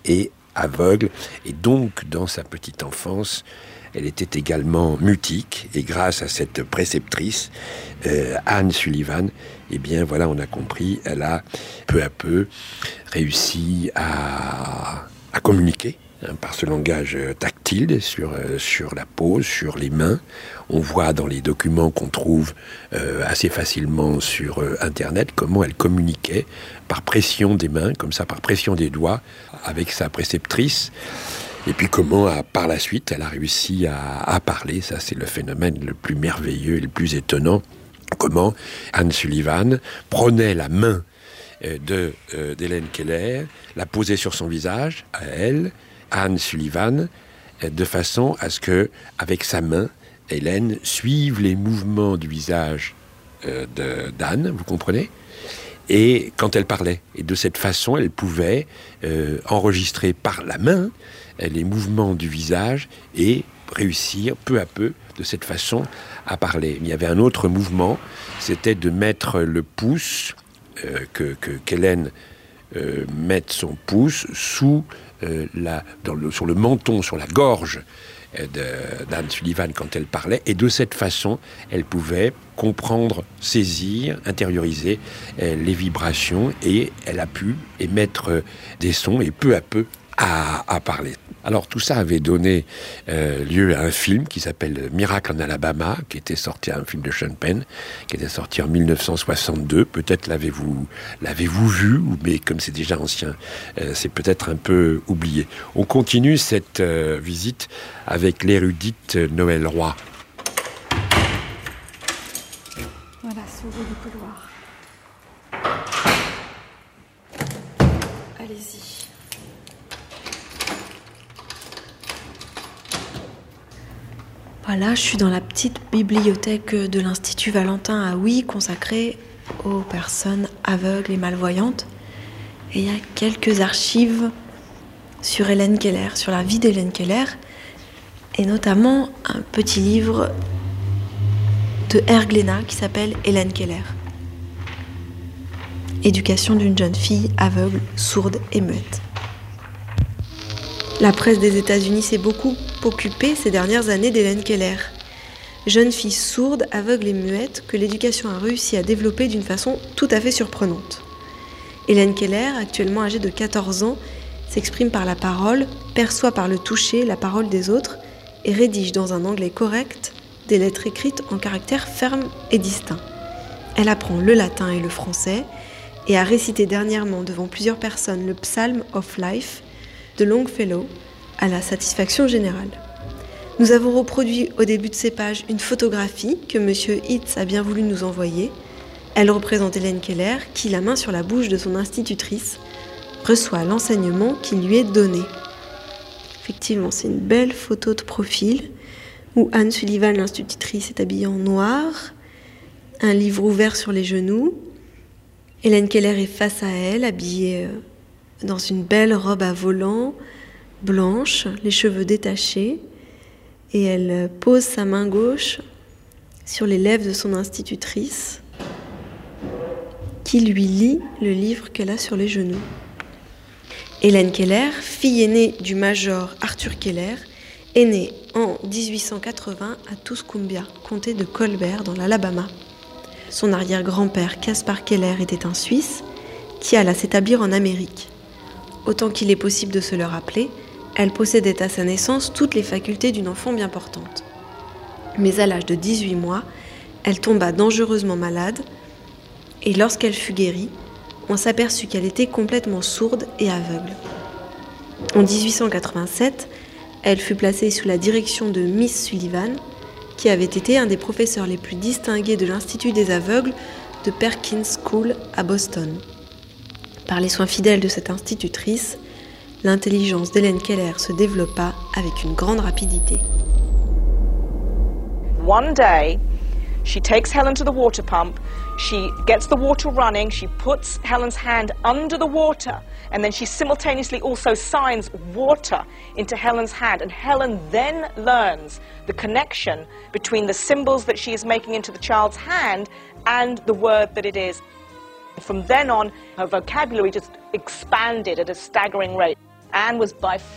et aveugle. Et donc, dans sa petite enfance, elle était également mutique. Et grâce à cette préceptrice, Anne Sullivan, eh bien voilà, on a compris, elle a peu à peu réussi à communiquer par ce langage tactile sur la peau, sur les mains. On voit dans les documents qu'on trouve assez facilement sur Internet comment elle communiquait par pression des mains, comme ça, par pression des doigts, avec sa préceptrice. Et puis comment, par la suite, elle a réussi à parler. Ça, c'est le phénomène le plus merveilleux et le plus étonnant. Comment Anne Sullivan prenait la main d'Hélène Keller, la posait sur son visage, à elle, Anne Sullivan, de façon à ce que, avec sa main, Hélène suive les mouvements du visage d'Anne, vous comprenez ? Et quand elle parlait. Et de cette façon, elle pouvait enregistrer par la main les mouvements du visage et réussir peu à peu, de cette façon, à parler. Il y avait un autre mouvement, c'était de mettre le pouce, qu'Hélène mette son pouce sous sur le menton, sur la gorge d'Anne Sullivan quand elle parlait, et de cette façon, elle pouvait comprendre, saisir, intérioriser les vibrations, et elle a pu émettre des sons, et peu à peu à parler. Alors tout ça avait donné lieu à un film qui s'appelle Miracle en Alabama, qui était sorti, un film de Sean Penn, qui était sorti en 1962. Peut-être l'avez-vous vu, mais comme c'est déjà ancien, c'est peut-être un peu oublié. On continue cette visite avec l'érudite Noël Roy. Voilà, sauvez du couloir. Allez-y. Voilà, je suis dans la petite bibliothèque de l'Institut Valentin à Huy, consacrée aux personnes aveugles et malvoyantes. Et il y a quelques archives sur Hélène Keller, sur la vie d'Hélène Keller, et notamment un petit livre de R. Glénat qui s'appelle Hélène Keller. Éducation d'une jeune fille aveugle, sourde et muette. La presse des États-Unis s'est beaucoup occupée ces dernières années d'Hélène Keller, jeune fille sourde, aveugle et muette que l'éducation a réussi à développer d'une façon tout à fait surprenante. Hélène Keller, actuellement âgée de 14 ans, s'exprime par la parole, perçoit par le toucher la parole des autres et rédige dans un anglais correct des lettres écrites en caractères fermes et distincts. Elle apprend le latin et le français et a récité dernièrement devant plusieurs personnes le Psalm of Life de Longfellow à la satisfaction générale. Nous avons reproduit au début de ces pages une photographie que M. Hitz a bien voulu nous envoyer. Elle représente Hélène Keller qui, la main sur la bouche de son institutrice, reçoit l'enseignement qui lui est donné. Effectivement, c'est une belle photo de profil où Anne Sullivan, l'institutrice, est habillée en noir, un livre ouvert sur les genoux. Hélène Keller est face à elle, habillée dans une belle robe à volants, blanche, les cheveux détachés, et elle pose sa main gauche sur les lèvres de son institutrice, qui lui lit le livre qu'elle a sur les genoux. Hélène Keller, fille aînée du major Arthur Keller, est née en 1880 à Tuscumbia, comté de Colbert, dans l'Alabama. Son arrière-grand-père, Caspar Keller, était un Suisse qui alla s'établir en Amérique. Autant qu'il est possible de se le rappeler, elle possédait à sa naissance toutes les facultés d'une enfant bien portante. Mais à l'âge de 18 mois, elle tomba dangereusement malade et lorsqu'elle fut guérie, on s'aperçut qu'elle était complètement sourde et aveugle. En 1887, elle fut placée sous la direction de Miss Sullivan, qui avait été un des professeurs les plus distingués de l'Institut des aveugles de Perkins School à Boston. Par les soins fidèles de cette institutrice, l'intelligence d'Hélène Keller se développa avec une grande rapidité. One day, she takes Helen to the water pump, she gets the water running, she puts Helen's hand under the water, and then she simultaneously also signs water into Helen's hand, and Helen then learns the connection between the symbols that she is making into the child's hand and the word that it is. From then on, her vocabulary just expanded at a staggering rate. Anne was by